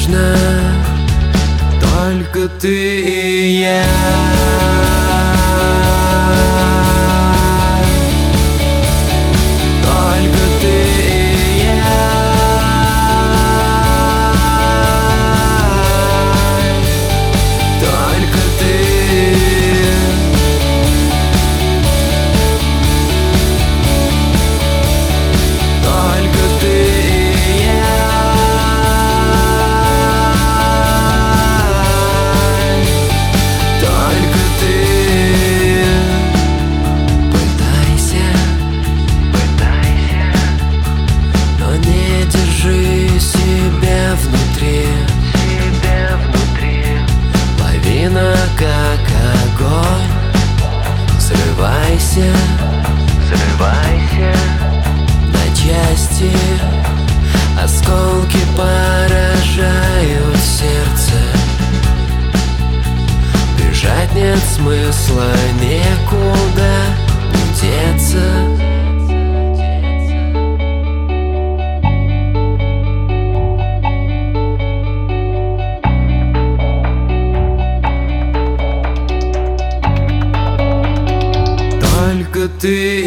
важно только ты и я. Только ты и я. Только ты. Только ты и я. Только ты. Пытайся, но не держи себя внутри. Лавина, как огонь. Взрывайся на части. Осколки поражают сердце. Бежать нет смысла, некуда деться. Только ты